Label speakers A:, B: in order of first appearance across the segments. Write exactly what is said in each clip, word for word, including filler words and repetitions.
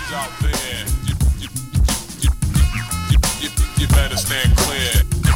A: out there, you, you, you, you, you, you better stand clear.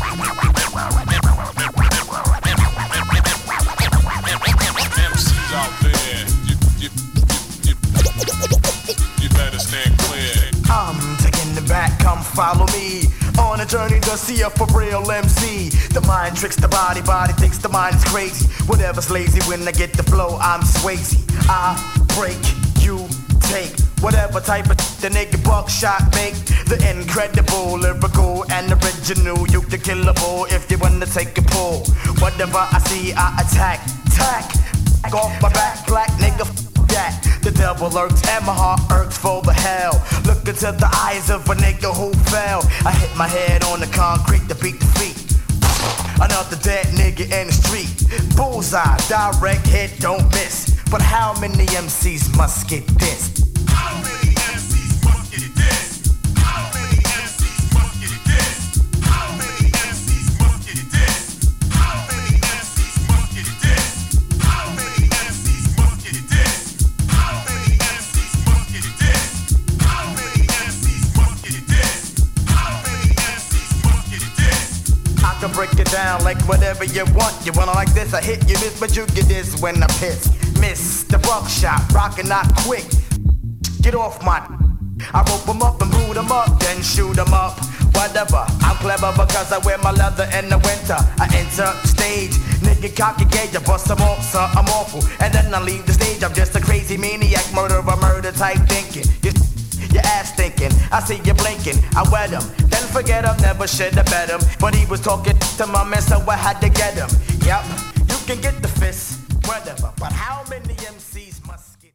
A: M Cs out there, you, you, you, you, you better stand clear.
B: I'm taking the back, come follow me on a journey to see a for real M C. The mind tricks the body, body thinks the mind is crazy. Whatever's lazy, when I get the flow, I'm Swayze. I break, you take whatever type of the nigga buckshot make. The incredible, lyrical, and original. You the killable if you wanna take a pull. Whatever I see, I attack, tack. Off my back, black nigga, f that. The devil lurks and my heart irks for the hell. Look into the eyes of a nigga who fell. I hit my head on the concrete to beat the feet. Another dead nigga in the street. Bullseye, direct hit, don't miss. But how many M Cs must get this?
C: How many M Cs must get this? How many M Cs must get this? How many M Cs must get this? How many M Cs must get this? How many M Cs must get this? How many M Cs must get this? How many M Cs must get this? How many M Cs must get this?
B: I can break it down like whatever you want. You wanna like this, I hit you this, but you get this when I piss. Miss the buckshot, rockin' not quick. Get off my. I rope 'em up and boot 'em up, then shoot 'em up. Whatever, I'm clever because I wear my leather in the winter. I enter stage, nigga cocky gauge, I bust 'em off, so I'm awful. And then I leave the stage, I'm just a crazy maniac, murderer, murder type thinking. You, your ass thinking, I see you blinking, I wet him. Then forget him, never should've bet him. But he was talking to my man, so I had to get him. Yep, you can get the fist, whatever. But how many M